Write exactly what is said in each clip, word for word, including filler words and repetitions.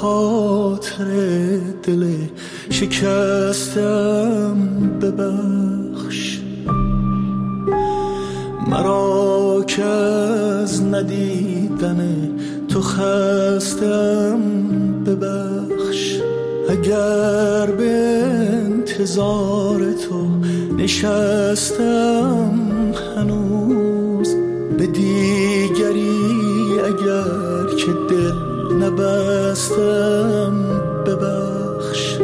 خاطر دل شکستم ببخش، مرا که از ندیدن تو خستم ببخش. اگر به انتظار تو نشستم هنوز، به دیگری اگر که دل نبستم ببخش.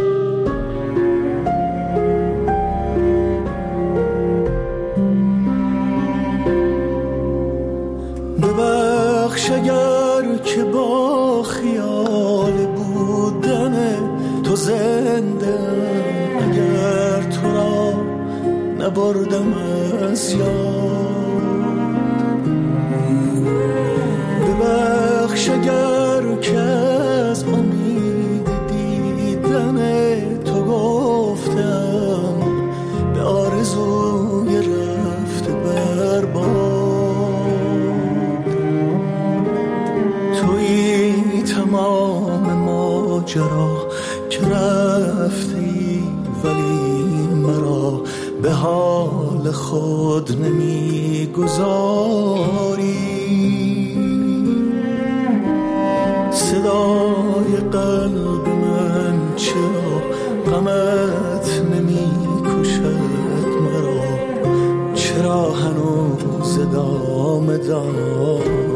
ببخش اگر که با خیال بودن تو زنده، اگر تو را نبردم از یاد. ببخش اگر که از امید دیدن تو گفتم به آرزوی رفته برباد. تویی تمام ماجرا که رفتی، ولی مرا به حال خود نمیگذاری. صدای قلب من چرا غمت نمی کشد مرا؟ چرا هنوز ادامه داری؟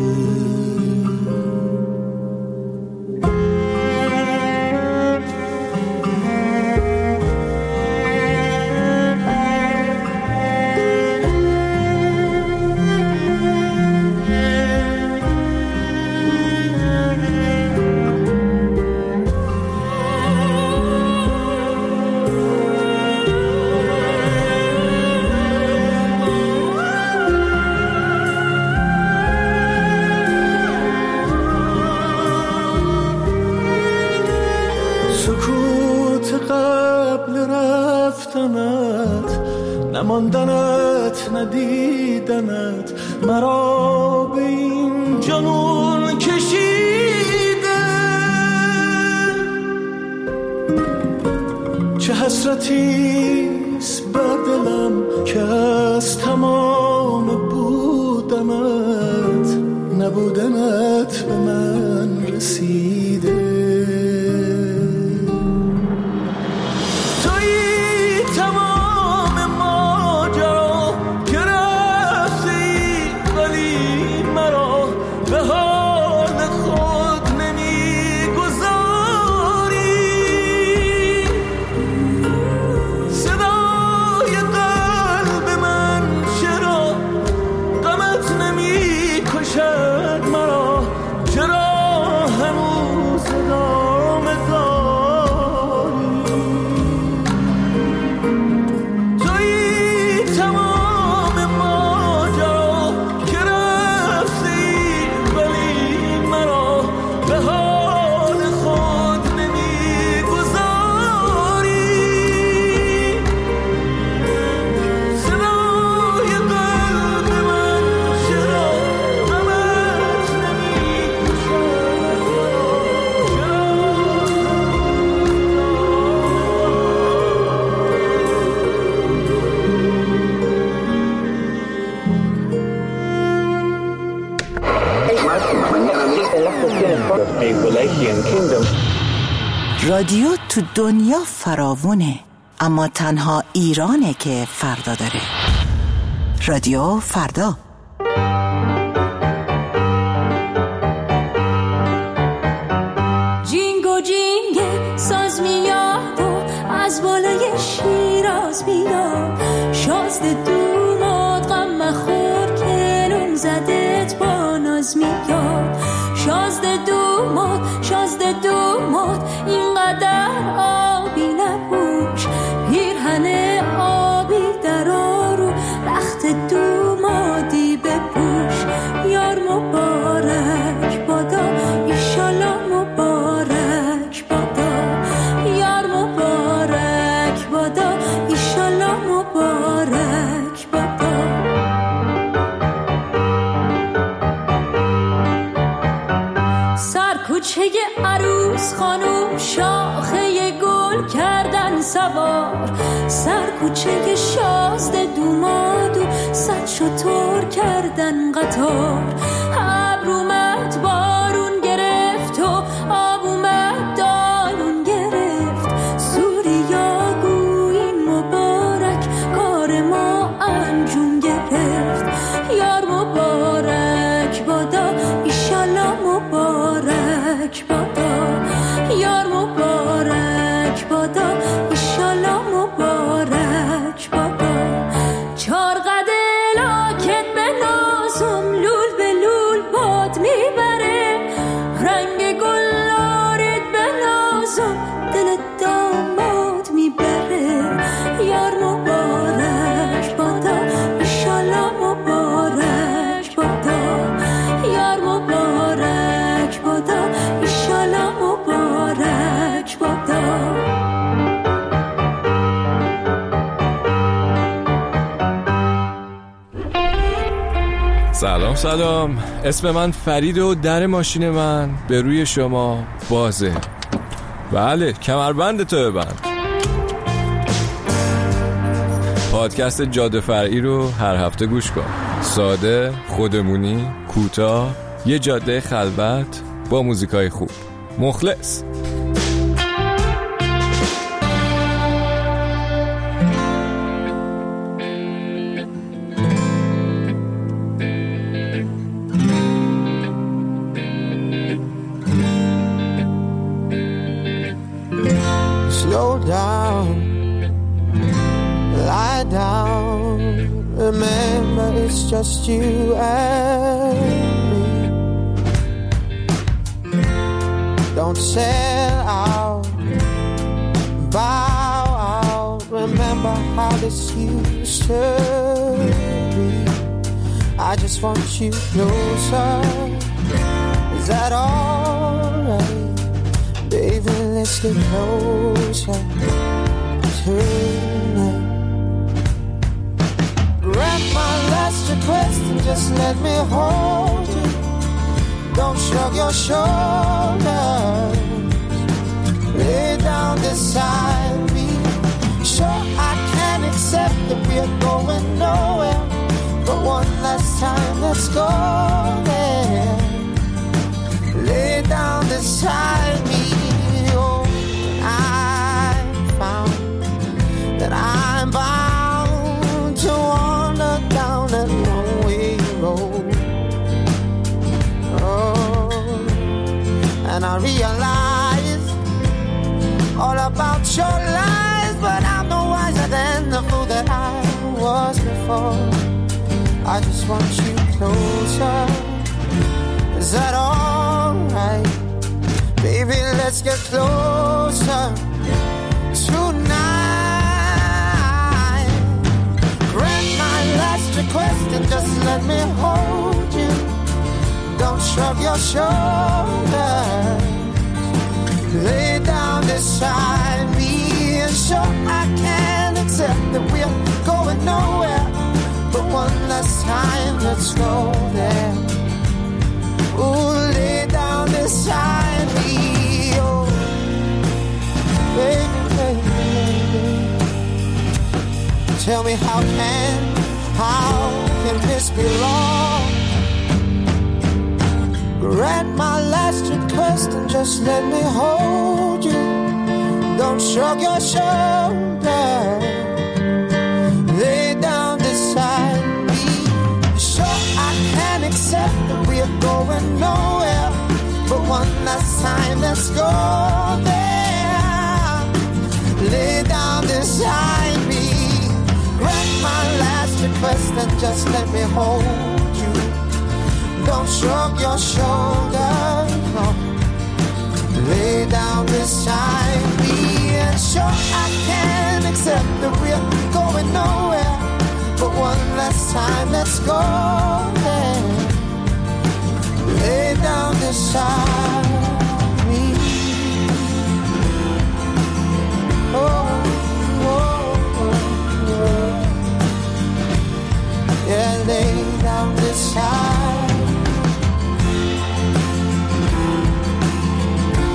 نماندنت ندیدنت مرا به این جنون کشیده. چه حسرتیست بر دلم که از تمام بودنت نبودنت به من رسیده. رادیو تو دنیا فراوونه، اما تنها ایرانه که فردا داره. رادیو فردا. جینگو جینگ ساز میاد و از بالای شیراز میاد، شازده دوماد غم مخور که نون زدت با ناز میاد. شازده دوماد شازده دوماد اینقدر آبی نپوش، پیرهن آبی در آرو رخت دومادی بپوش. یار مبارک بادا ایشالا مبارک بادا، یار مبارک بادا ایشالا مبارک بادا. کوچه شازده دومادو صد شطور کردن قطار. ابر اومد بارون گرفت و آب اومد دارون گرفت. سوریا گویی مبارک کار ما انجام گرفت. یار مبارک بادا ایشالا مبارک بادا. یار مبارک بادا ایشالا مبارک بادا. چار قده لاکت به نازم لول به لول باد میبره. رنگ گلارت به نازم دل داماد میبره. یار مبارک بادا ایشالا مبارک بادا. یار مبارک بادا ایشالا مبارک بادا. سلام سلام، اسم من فرید و در ماشین من به روی شما بازه. بله، کمربند تو ببند. پادکست جاده فرعی رو هر هفته گوش کن. ساده، خودمونی، کوتاه، یه جاده خلوت با موزیکای خوب. مخلص. Slow down, lie down. Remember it's just you and me. Don't sell out, bow out. Remember how this used to be. I just want you closer. Is that alright? Baby, let's get closer tonight. Grant my last request and just let me hold you. Don't shrug your shoulders. Lay down beside me. Sure, I can accept that we're going nowhere, but one last time, let's go there. Lay down beside me. That I'm bound to wander down that one-way road. Oh, and I realize all about your lies, but I'm no wiser than the fool that I was before. I just want you closer. Is that alright? Baby, let's get closer tonight. Grant my last request and just let me hold you. Don't shrug your shoulders. Lay down beside me. And sure, I can accept that we're going nowhere, but one last time, let's go there. Ooh, lay down beside me. Oh, baby, baby, baby. Tell me how can, how can this be wrong? Grant my last request and just let me hold you. Don't shrug your shoulders. Lay down beside me. Sure, I can accept that we're going nowhere, but one last time, let's go there. Lay down beside me. Grant my last request and just let me hold you. Don't shrug your shoulders, no. Lay down beside me. And sure, I can accept that we're going nowhere, but one last time, let's go there. Lay down beside me. Oh, oh, oh, oh. Yeah, lay down beside.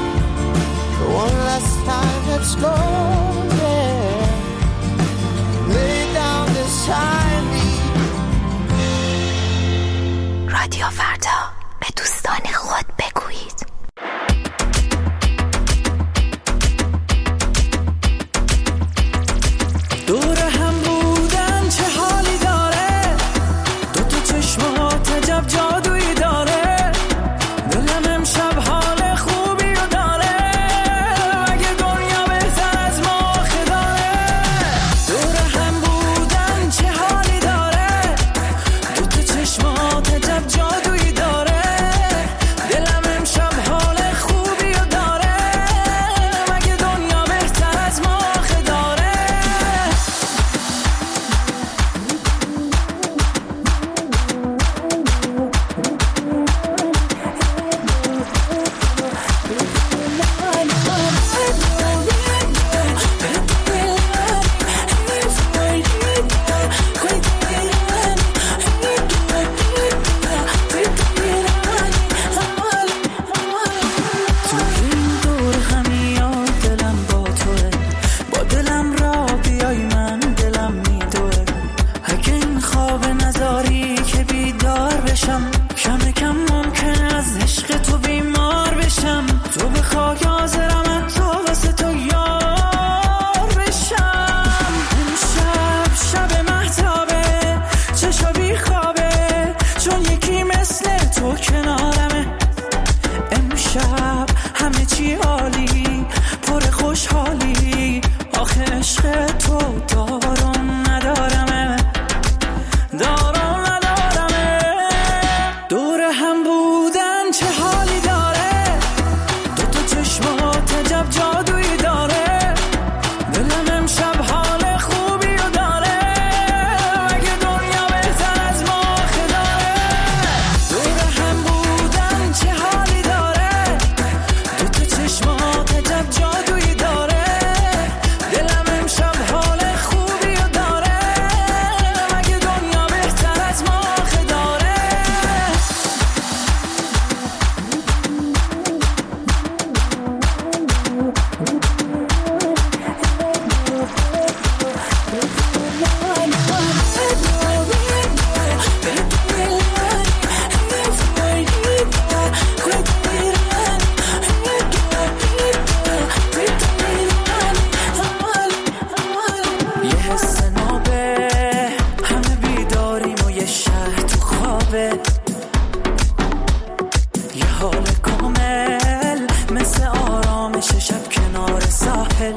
One last time, let's go there. رادیو فردا، به دوستان خود بگویید. دور هم بودن چه حالی داره، دو تا چشمات عجب جادویی داره، دلم امشب حال خوبی رو داره، اگه دنیا بهتر از ما آخه داره. دور هم بودن چه حالی داره، دو تا چشمات عجب جادویی داره، دلم امشب حال خوبی رو داره، اگه دنیا بهتر از ما آخه داره. کم کم ممکن از عشق تو بیمار بشم، تو بخوای حاضرم تو واسه تو یار بشم. امشب شب مهتابه، چشا بی خوابه، چون یکی مثل تو کنارمه. امشب همه چی عالی، پر خوشحالی، آخه عشق تو دارم ندارمه، دارم یه حال کامل مثل آرامش شب کنار ساحل،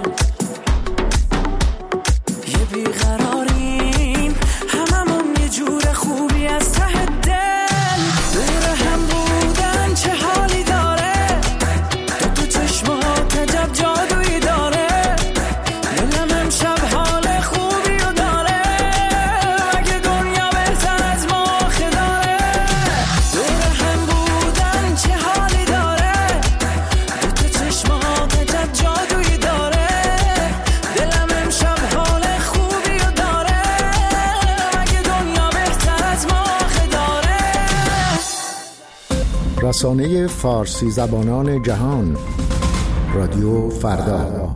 یه بیقراریم هممون یه جور خوبی از ته دل. دور هم بودن چه حالی داره، دو تو چشمات عجب جادویی داره، دلم امشب حال خوبی رو داره، اگه دنیا بهتر از ما آخه داره. دور هم بودن چه حالی داره، دو تو چشمات عجب جادویی داره، دلم امشب حال خوبی رو داره، اگه دنیا بهتر از ما آخه داره. رسانه فارسی زبانان جهان، رادیو فردا.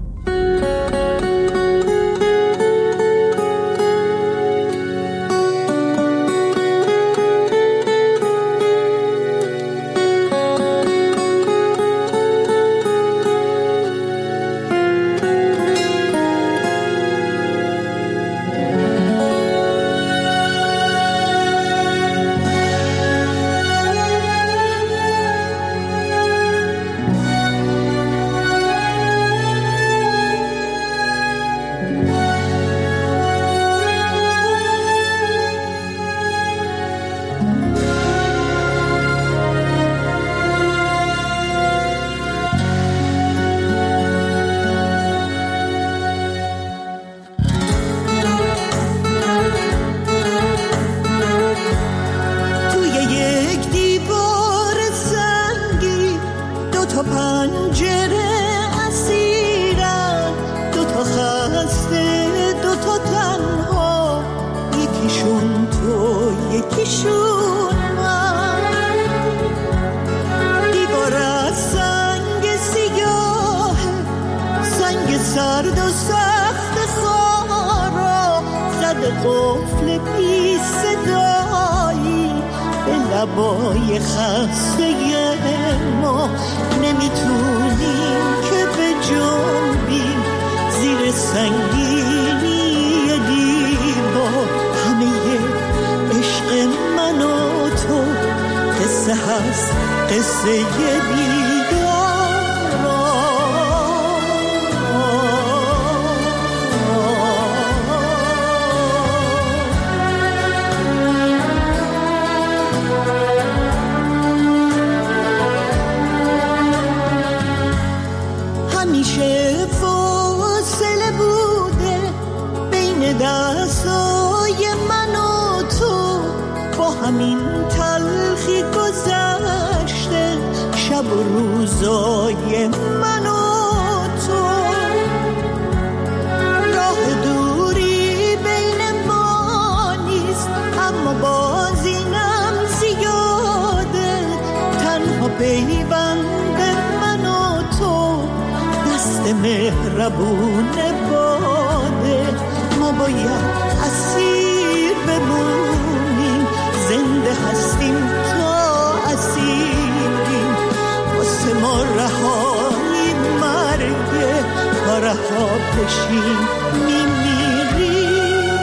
سرد و سخت خارا زد قفل بی صدایی به لبای خسته ما نمیتونیم که به جنبیم زیر سنگینی دیوار. همه عشق من و تو قصه هست، قصه بیدار. همیشه فاصله بوده بین دستای من و تو، با همین تلخی گذشته شب و روزای من و تو. راه دوری بین ما نیست اما باز اینم زیاده. تنها پیوند من و تو دست مهربون باده. ما باید اسیر بمونیم، زنده هستیم تا اسیریم. واسه ما رهایی مرگه، تا رها بشیم میمیریم.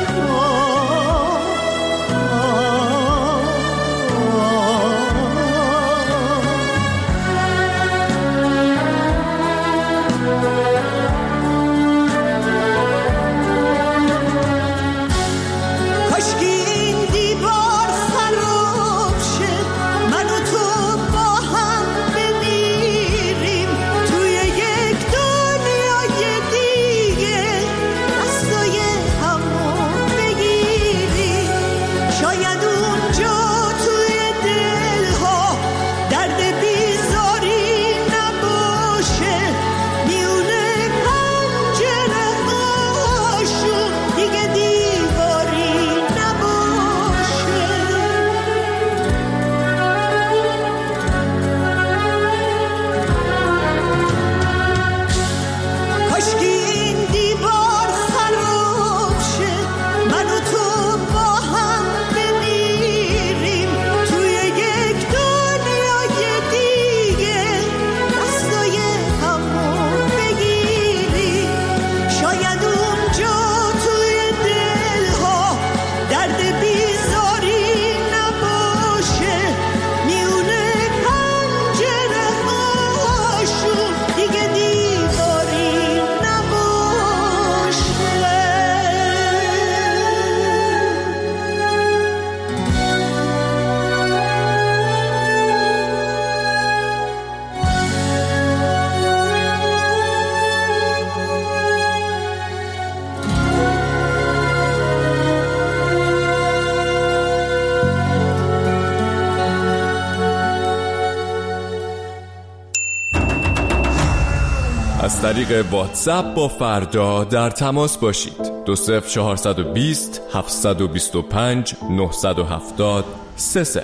از طریق واتساپ با فردا در تماس باشید. دو صفر چهارصد و بیست هفتصد و بیست و پنج نهصد و هفتاد سه صفر.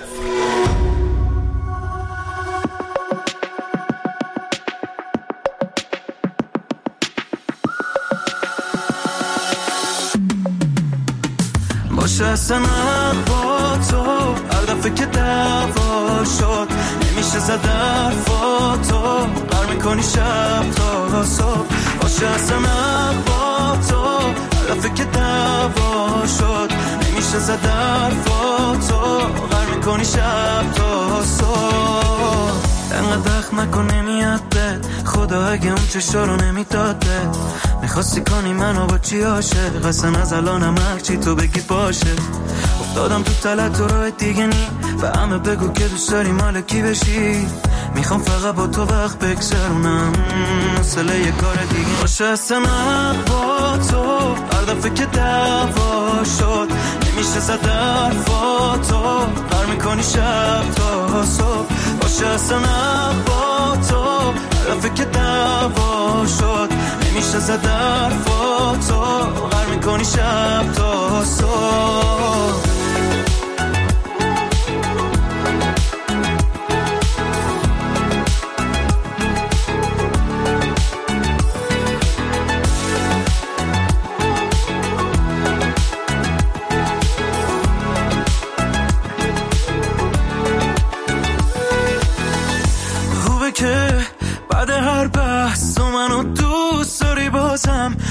باشه اصلا با تو هر دفعه که دعوا شد نمیشه زد حرفاتو بر میکنی شب تا صبح. باشه اصلا با تو هر دفعه که دعوا شد نمیشه زد حرفاتو بر میکنی شب تا صبح. انقدر دخ نکن نمیاد بد خدا اگه اون چشا رو نمیداد بد. میخواستی کنی منو با چی عاشق اصلا از الانم هرچی تو بگی باشه. افتادم تو تلت و راه دیگه نی و همه بگو که دوست داری مال کی بشی. میخوام فقط با تو وقت بگذرونم مسئله یه کار دیگه باشه. اصلا با تو هر دفعه که دعوا شد نمیشه زد حرفاتو بر میکنی شب تا صبح. باشه اصلا با تو هر دفعه که دعوا شد نمیشه زد حرفاتو بر میکنی شب تا صبح.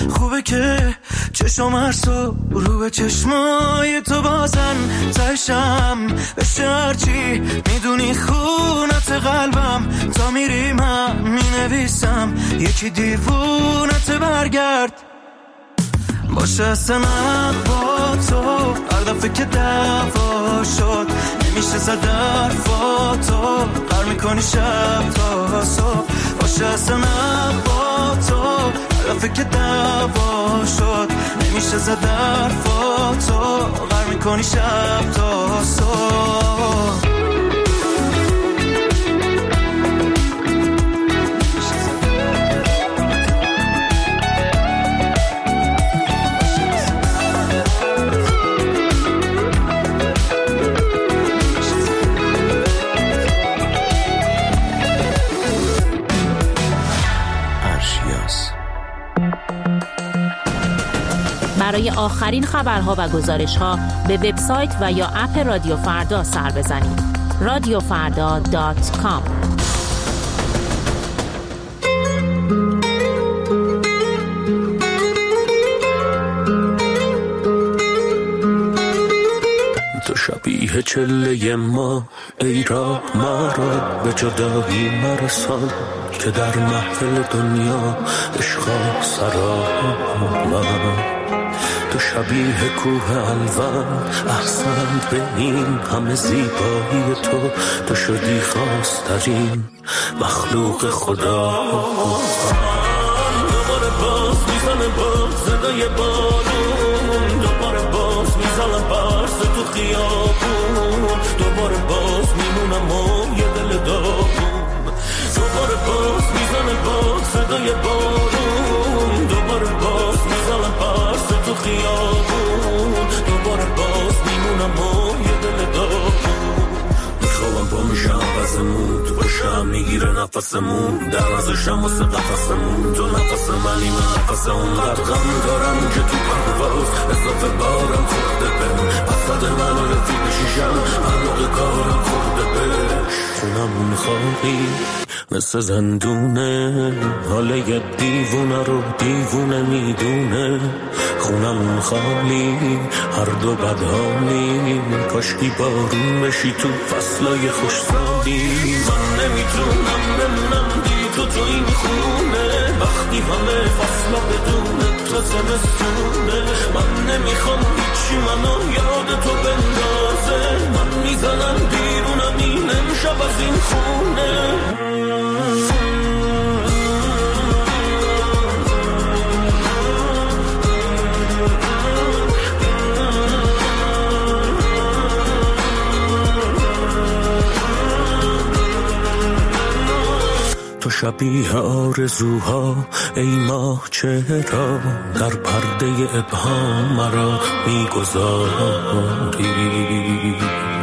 خوبه که چشم هرسو رو به چشمای تو بازن تشم بشه هرچی میدونی خونت قلبم تا میریم هم مینویسم یکی دیوونت برگرد باشه اصلا با تو هر دفعه که دعوا شد نمیشه زد حرفاتو قر میکنی شب تا صبح باشه اصلا با تو هر دفعه که دعوا شد نمیشه زد حرفاتو قر میکنی شب تا صبح برای آخرین خبرها و گزارش‌ها به وبسایت و یا اپ رادیو فردا سر بزنید. رادیو فردا دات کام. تو شبیه چله ما ای راه مرا به جدایی مرسان که در محفل دنیا عشقا سرا من تو شبیه کوه الوان احسن به این همه زیبایی تو تو شدی خواسترین مخلوق خدا دوباره باز میزنه باز صدای بارون دوباره باز میزنم برس تو خیابون دوباره باز میمونم و یه دل داغون دوباره باز میزنه باز صدای بارون دوباره باز میزنم برس تو خیابون دوباره باز میمونم و یه دل داغون میخوام با میشم وزمون تو باشم میگیره نفسمون در ازشم واسه قفصمون تو نفس منی من نفس اون قد غم دارم که تو پرواز اضافه بارم خورده بهم وسط من و رفیق شیشم علاقه کارم خورده بهش خونمون خواهی مثل زندونه حاله یه دیوونه رو دیوونه میدونه خونمون خالی هر دو بدحالی کاشکی بارون بشی تو فصلای خوشسالی من نمیتونم بمونم بی تو تو این خونه وقتی همه فصلا بدونه تو زمستونه من نمیخوام هیچی منو یاد تو بندازه من میزنم بیرونم این امشب از این خونه تو شبیه آرزوها ای ماه چرا در پرده ابهام مرا میگذاری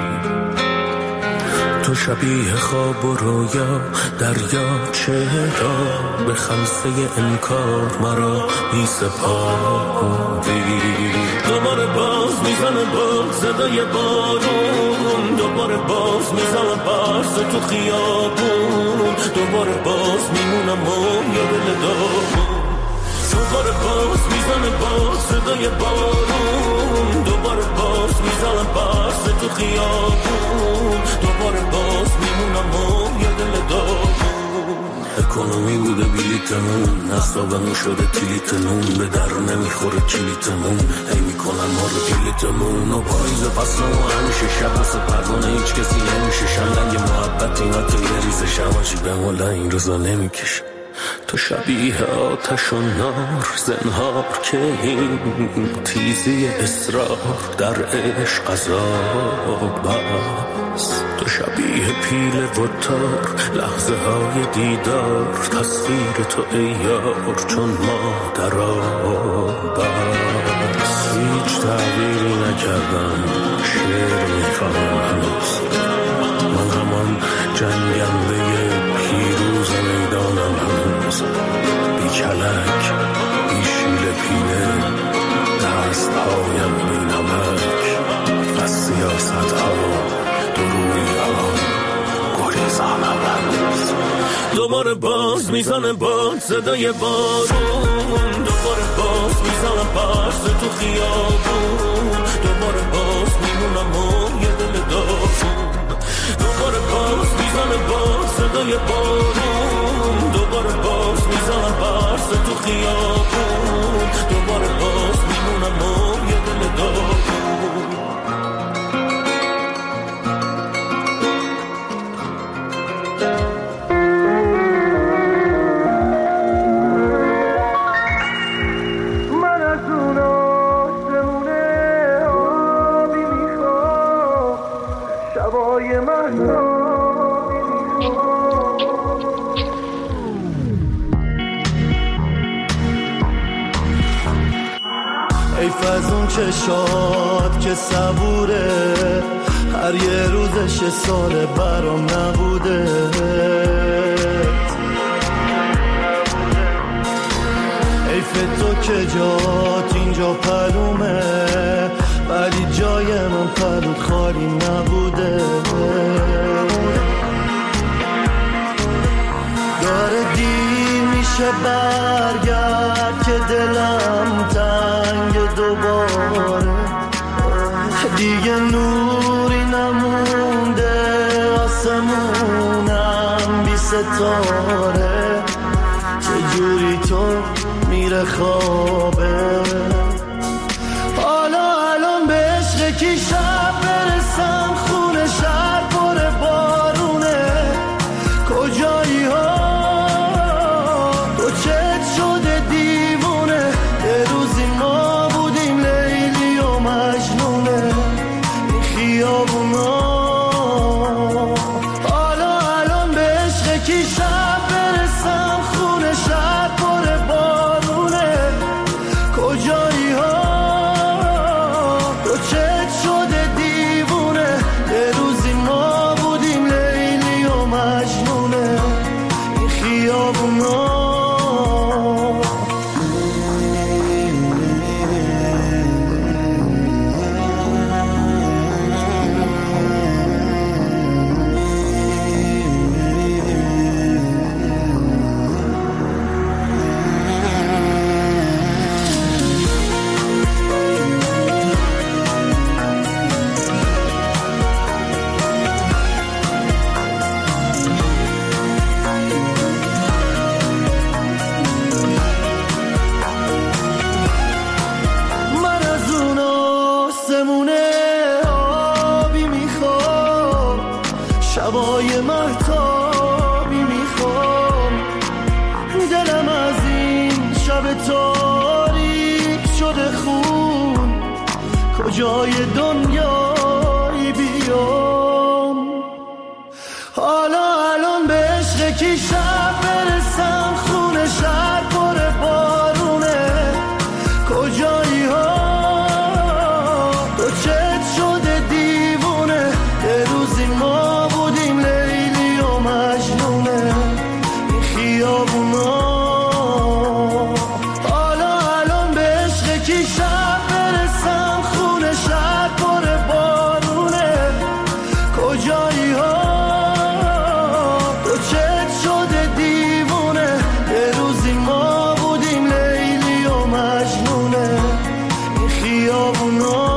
تو شبیه خواب و رویا دریا چرا به خمسه انکار مرا میسپاری دوباره باز میزنه باز صدای بارون دوباره باز میزنه برس تو خیابون دوباره باز میمونم و یه دل داغون دوباره باز میزنه باز صدای بارون دوباره باز میزنه برس تو خیابون دوباره باز میمونم و یه دل داغون اکونومی بوده بلیتمون نصابمون شده کلیتمون به در نمیخوره کلیتمون هی میکنن ما رو کلیتمون و پاییز فصل و همیشه شب واسه پروانه هیچ کسی نمیشه شملنگ محبت اینا تو یه ریز شماجی به مولا این روزا نمیکشه تو شبیه آتش و نار زنهار که این تیزی اصرار در عشق عذاب است تو شبیه پیل و تار لحظه های دیدار تصویر تو ای یار چون ما در آب است هیچ تغییری نکردم شعر میخوام هنوز من همان جنگنده پیروز میدانم هنوز بی کلک بی شیل پیله دست هایم بی نمک از سیاست ها دروی ها گریزانم هنوز دوباره باز میزنه باز صدای بارون دوباره باز باز میزنم پرس تو خیابون، دوباره باز میمونم و یه دل داغون. دوباره باز میزنم باز صدای بارون، دوباره باز میزنم پرس تو خیابون، دوباره باز میمونم و یه دل داغون. حیف از اون چشات که صبوره، هر یه روزش سال برام نبوده. حیف تو که جات اینجا پلومه، ولی جای من پلوت خالی نبوده. داره دیر میشه برگرد که دلم تنگ دوباره، دیگه نوری نمونده آسمونم بی ستاره. چجوری تو میره خوابه، حالا الان به عشق کی شب برسم، خونه شهر پر بارونه. کجایی ها تو چت شده دیوونه، یه روزی ما بودیم لیلی و مجنونه این خیابونا. حالا الان به عشق کی شب برسم، خونه شهر پر بارونه. کجایی ها تو چت شده دیوونه، یه روزی ما بودیم لیلی و مجنونه این خیابونا. شبای مهتابی میخوام، دلم از این شب تاریک شده خون. کجای دنیایی بیام، حالا الان به عشق کی شب برسم، خونه شهر پر بارونه. کجایی ها تو چت شده دیوونه، یه روزی ما بودیم لیلی و مجنونه این خیابونا. حالا الان به عشق کی شب برسم، خونه شهر پر بارونه. کجایی ها تو چت شده دیوونه، یه روزی ما بودیم لیلی و مجنونه این خیابونا.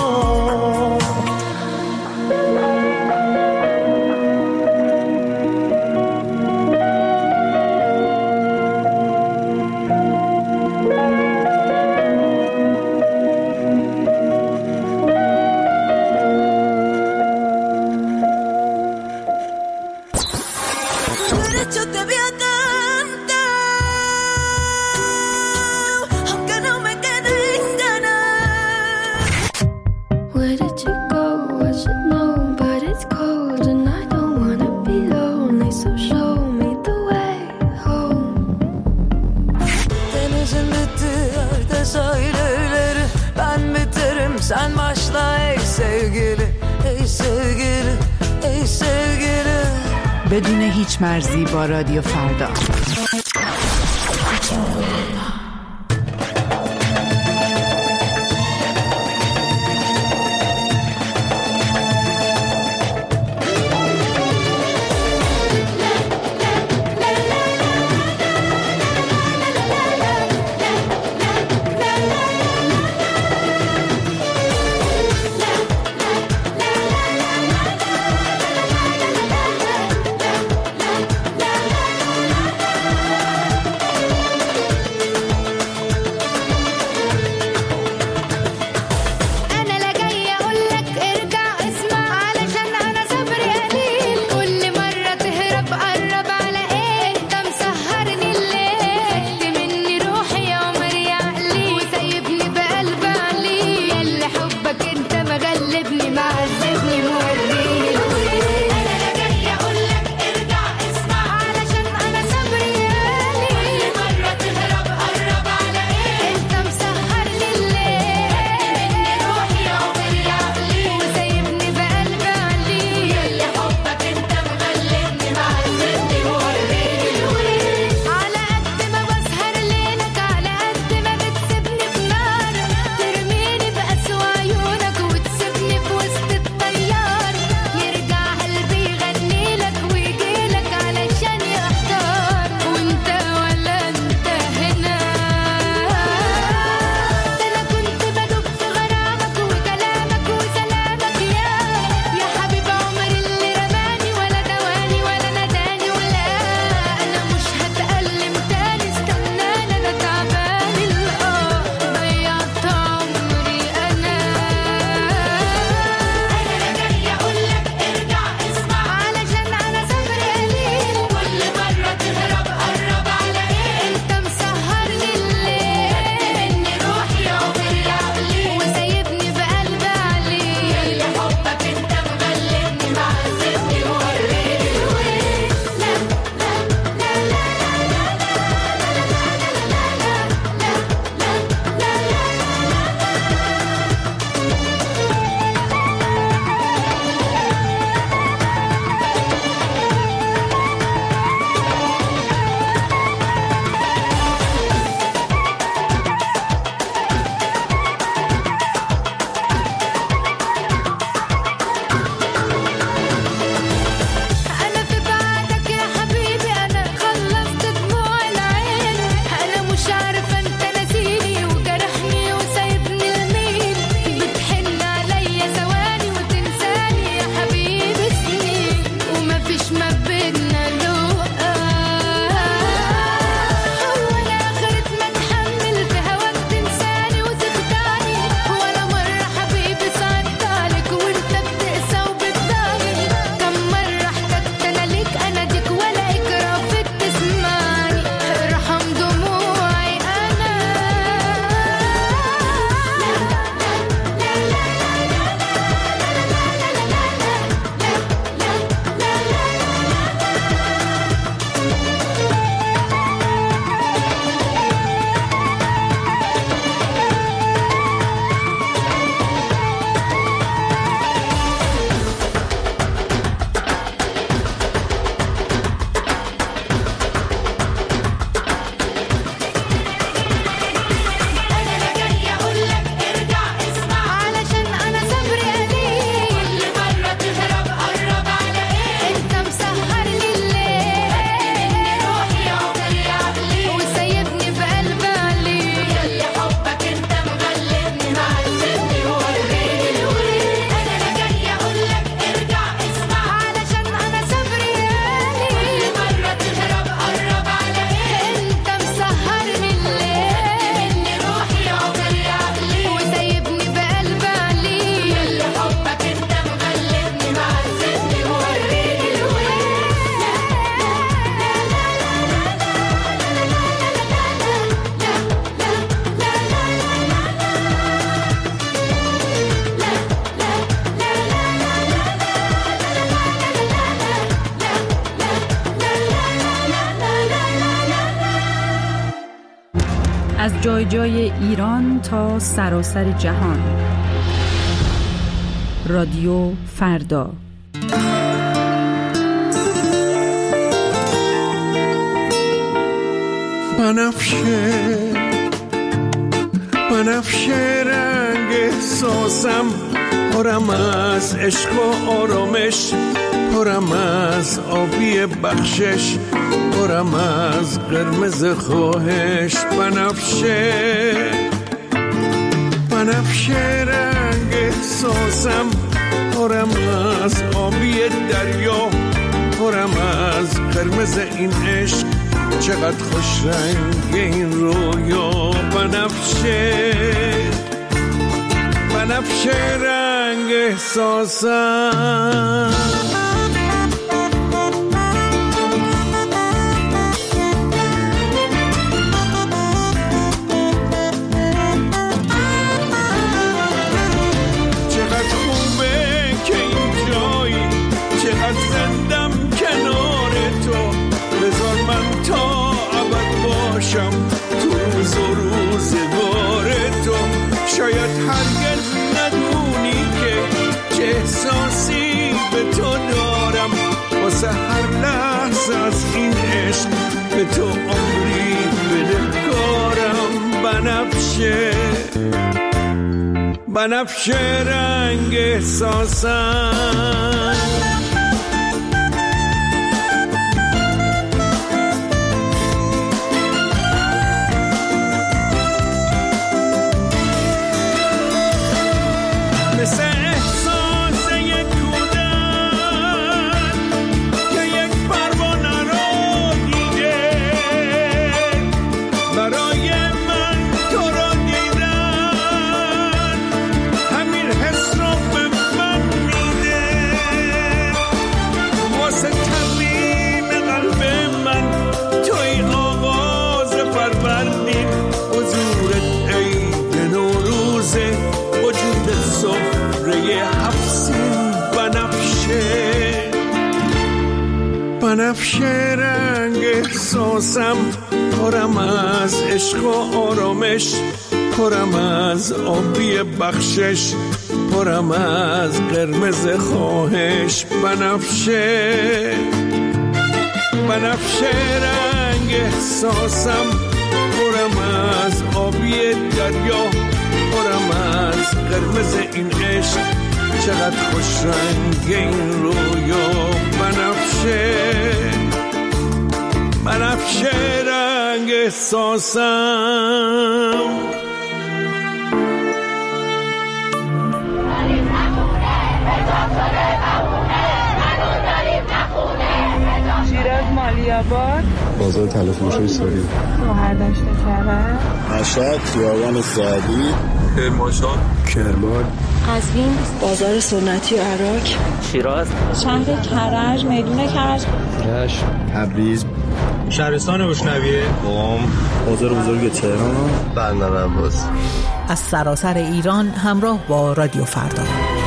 Sen başla ey sevgili, ey sevgili, ey sevgili. بدون هیچ مرزی با رادیو فردا. جای جای ایران تا سراسر جهان. رادیو فردا. بنفشه بنفشه رنگ احساسم، پرم از عشق و آرامش، پرم از آبی بخشش، پرم از قرمز خواهش. بنفشه بنفشه رنگ احساسم، پرم از آبی دریا، پرم از قرمز این عشق، چقدر خوش رنگ این رویا. بنفشه بنفشه رنگ احساسم. چقدر خوبه که این جایی، چقدر زندم کنار تو، بذار من تا ابد باشم تو روز و روزگار تو. شاید هرگز ندونی که چه احساسی به تو دارم، واسه هر لحظه از این عشق به تو عمری بدهکارم. بنفشه بنفشه رنگ احساسم. مثل احساس یک کودک که یک پروانه رو دیده، برای من تو رو دیدن همین حس رو به من میده. واسه تمیم قلب من توی آغاز فروردین، حضورت عید نوروزه، وجود سفره هفسین. بنفشه بنفشه رنگ احساسم، پرم از عشق و آرامش، پرم از آبی بخشش، پرم از قرمز خواهش. بنفشه بنفشه رنگ احساسم، پرم از آبی دریا، پرم از قرمز این عشق، چقدر خوش رنگ این رویا. بنفشه بنفشه رنگ احساسم. شیراز مالی‌آباد، بازار تلفروشی ساری، مهردشت کرد، مشهد خیابان سعدی، کرمانشاه، کرمان، قزوین، بازار سنتی عراق، شیراز، شهر کرج، میدون کرج، رشت، تبریز، شهرستان بوشنویه، قم، بازار بزرگ تهران، بندر عباس. از سراسر ایران همراه با رادیو فردا.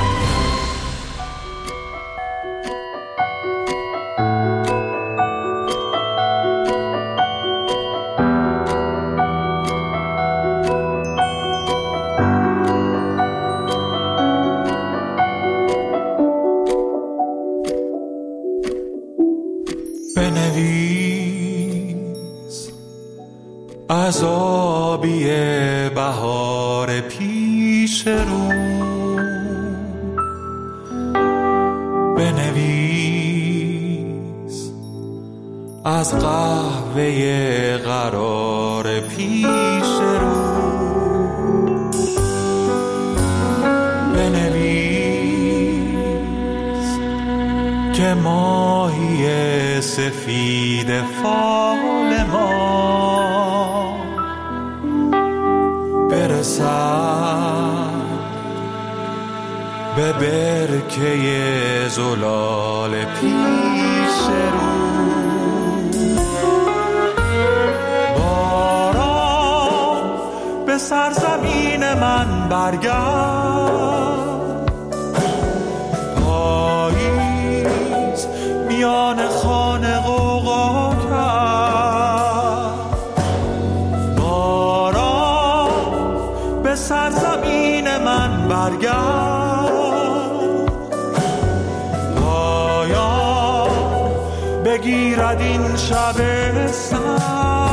بنویس از آبی بهار پیش رو، بنویس از قهوه قرار پیش رو، بنویس که ماهی سفید فال ما برسد به برکه زلال پیش رو. باران به سرزمین من برگرد، پاییز میان خانه غوغا کرد. باران بگیرد این شب سر.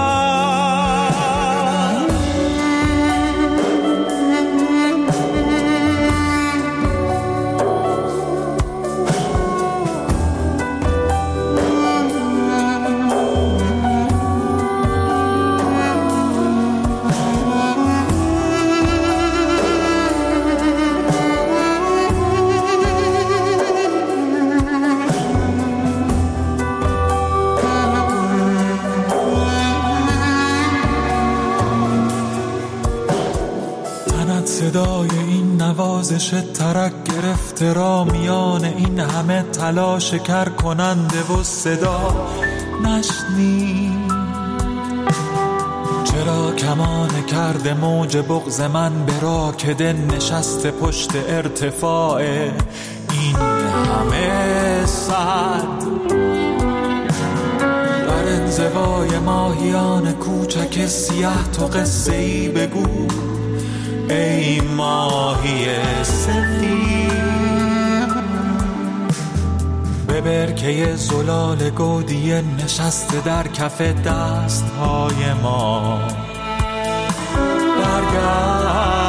صدای این نوازش ترک گرفته را میان این همه تلاش کر کننده و صدا نشنی. چرا کمان کرده موج بغض من برا که دل نشسته پشت ارتفاع این همه صد. در انزوای ماهیان کوچک سیاه تو قصه ای بگو ای ماهی سفید. به برکه زلال گودی نشسته در کف دست های ما برگرد.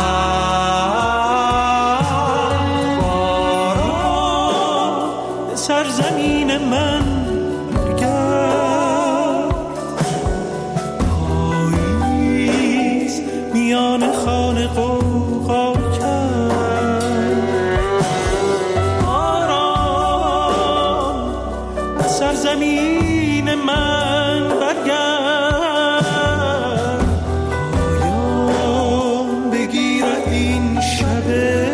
باران سرزمین من برگرد. پاییز میان خانه قوقا کرد. باران سرزمین من برگرد. پایان بگیرد این شب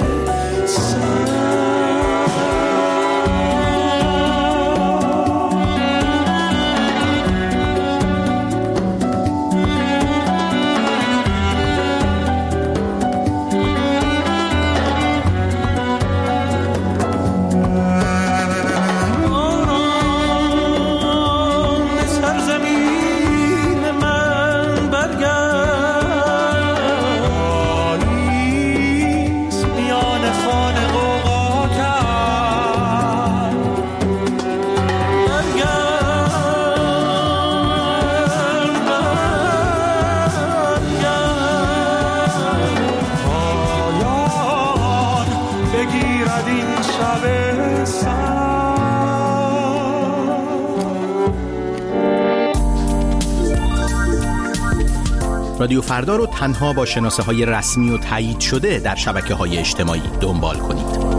رادیو فردا رو تنها با شناسه های رسمی و تایید شده در شبکه های اجتماعی دنبال کنید.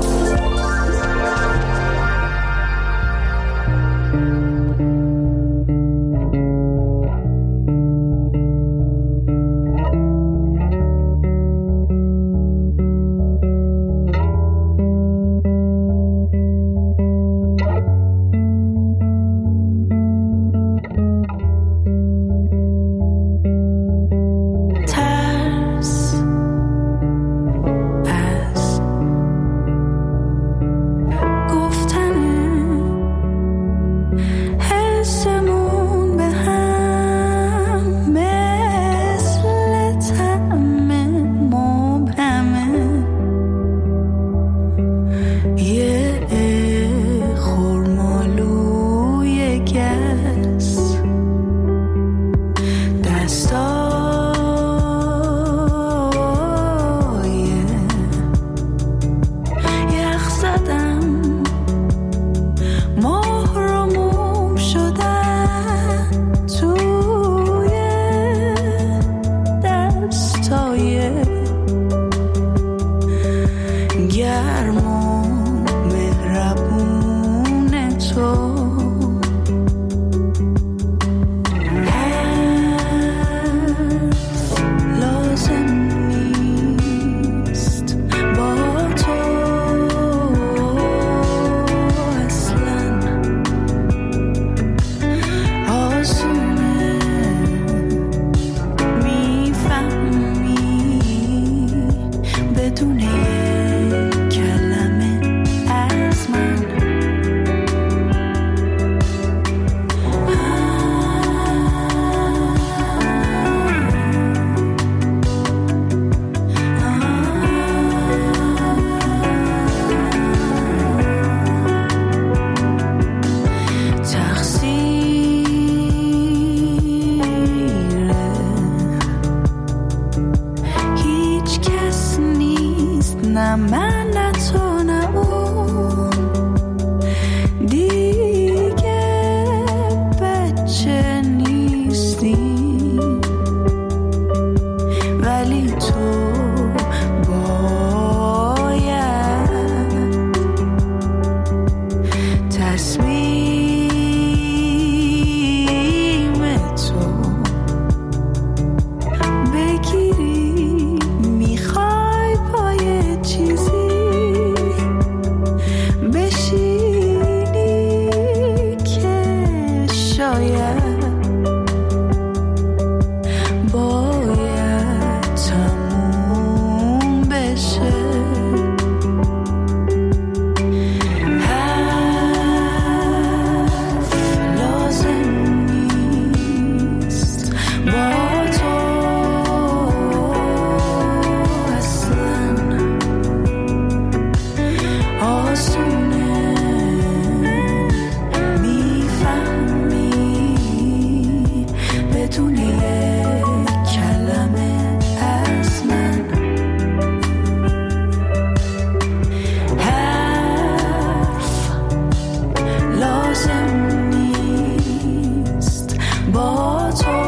آسونه میفهمی بدون یک کلمه از من حرف لازم نیست با تو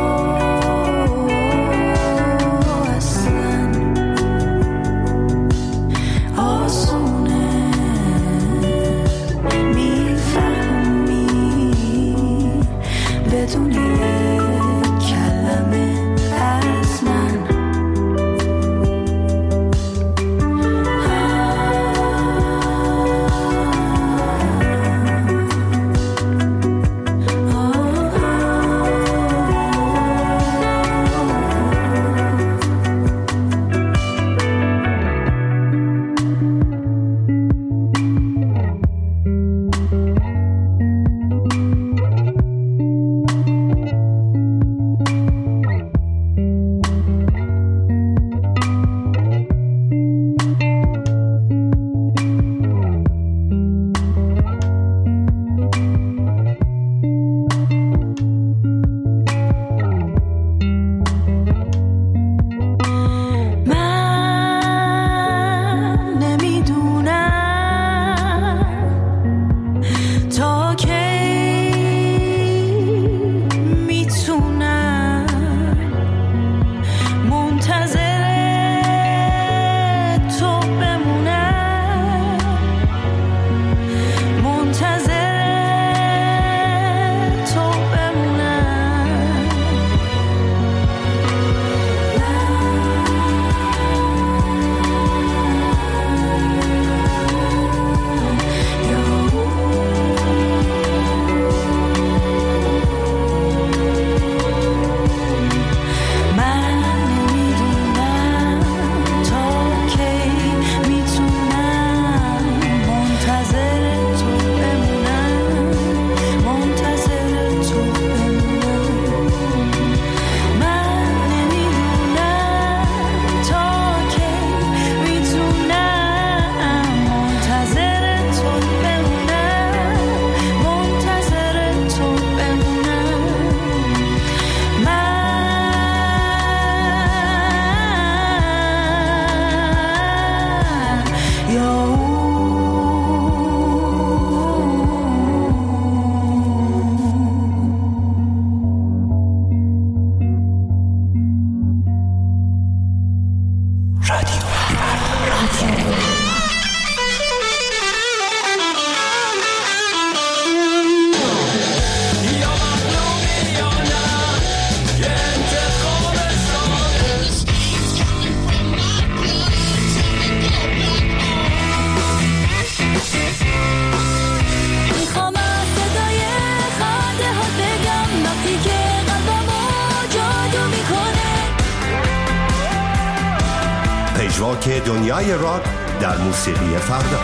که دنیای راک در موسیقی فردا.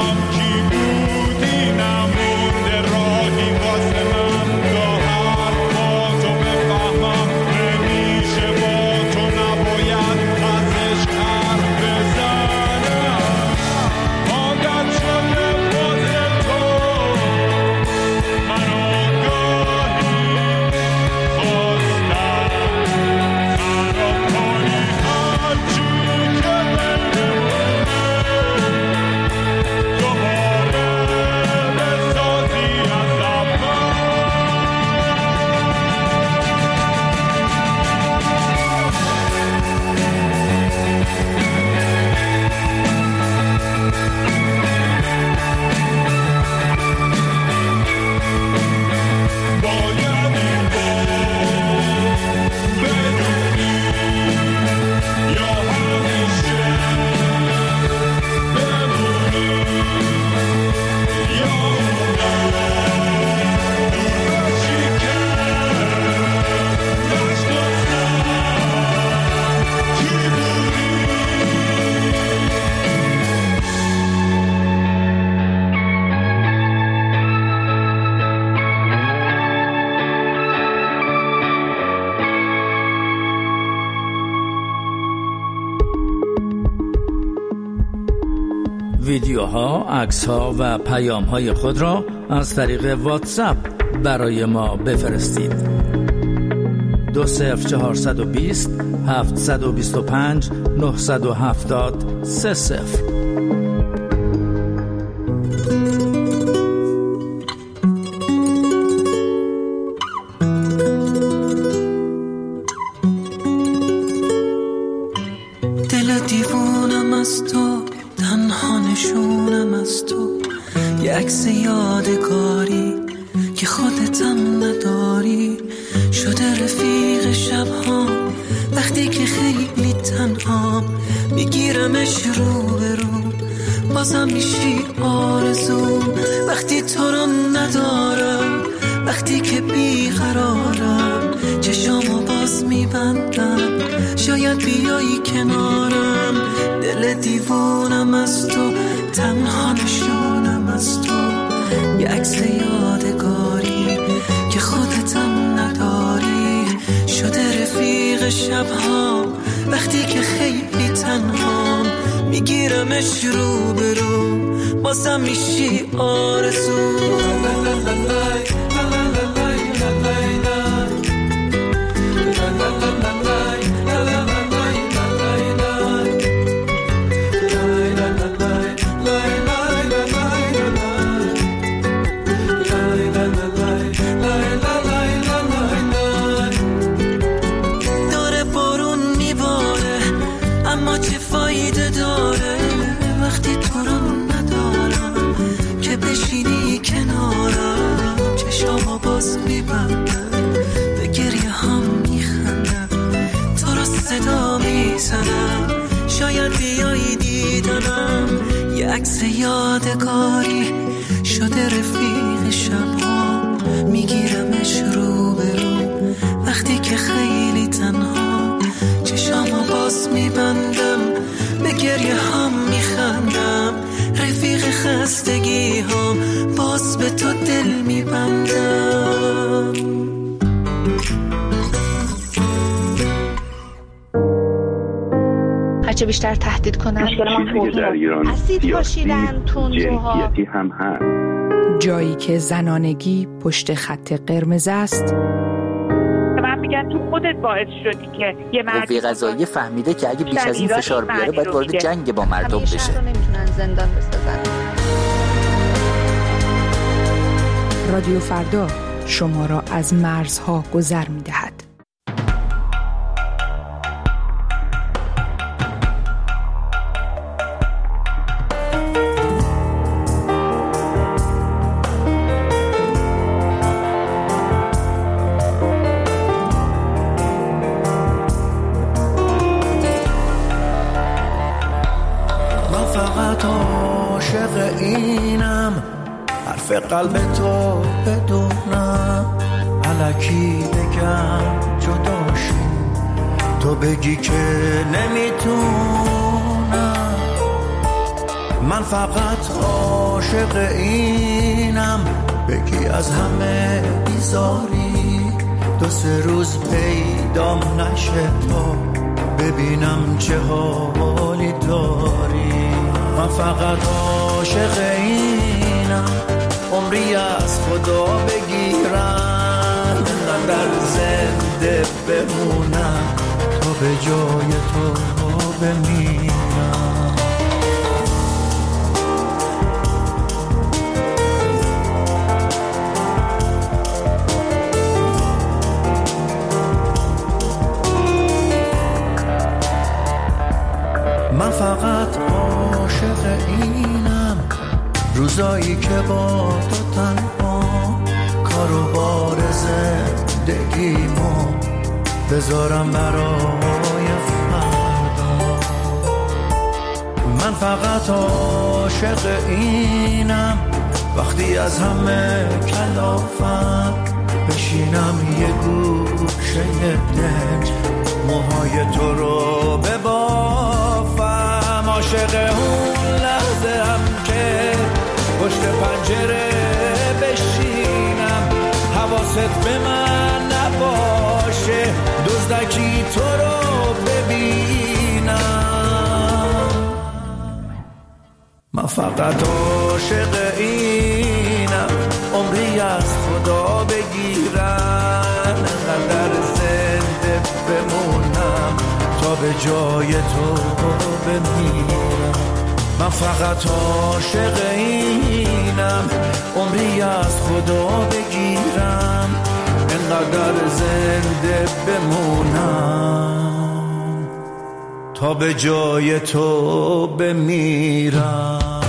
ویدیوها، عکس‌ها و پیام‌های خود را از طریق واتساپ برای ما بفرستید. دو صفر چهارصد و بیست هفتصد و بیست و پنج نهصد و هفتاد سه صفر. دل دیوونم از تو، تنها نشونم از تو، یه عکس یادگاری که خودتم نداری، شده رفیق شبها وقتی که خیلی تنهام، میگیرمش رو به رو بازم میشی آرزو، وقتی تو رو ندارم، وقتی که بیقرارم، چشامو باز میبندم، شاید بیایی کنارم، دل دیوونم از تو، تنها نشونم از تو، یه عکس یادگاری که خودتم نداری، شده رفیق شبها وقتی که خیلی تنهام، میگیرمش رو به رو بازم میشی آرزو. داره بارون میباره اما چه فایده داره وقتی تو رو ندارم، که بشینی کنارم، چشامو باز میبندم، به گریه هم میخندم، تو رو صدا میزنم، شاید بیایی دیدنم، یه عکس یادگاری شده رفیق شبها، میگیرمش رو به رو وقتی که خیلی تنها، چشامو باز میبندم، به گریه هم میخندم، رفیق خستگی هم باز به تو دل میبندم. هرچه بیشتر تهدید کنن چیزی در ایران اسید پاشیدن، تندروها، جنسیتی هم هست. جایی که زنانگی پشت خط قرمز است. من میگن تو خودت باعث شدی که یه مردی قوه قضاییه فهمیده که اگه بیش از این فشار بیاره باید وارد جنگ با مردم بشه. همیشه نمیتونن زندان بسازن. رادیو فردا شما را از مرزها گذر می‌دهد. عاشق اینم، حرف قلب تو بدونم، الکی بگم جداشی، تو بگی که نمیتونم، من فقط عاشق اینم بگی از همه بیزاری دو سه روز پیدام نشه تا ببینم چه حالی داری. من فقط عاشق اینم عمری از خدا بگیرم در زنده بمونم تا به جای تو بمیرم. من فقط عاشق اینم روزایی که با تو تنها کار و بار زندگیمو بذارم برای فردا. من فقط عاشق اینم وقتی از همه کلافم بشینم یه گوشه دنج موهای تو رو ببافم. عاشق اون لحظه هم که پشت پنجره بشینم حواست به من نباشه دزدکی تو رو ببینم. من فقط عاشق اینم عمری از خدا بگیرم انقدر زنده بمونم تا به جای تو بمیرم. من فقط عاشق اینم عمری از خدا بگیرم انقدر زنده بمونم تا به جای تو بمیرم.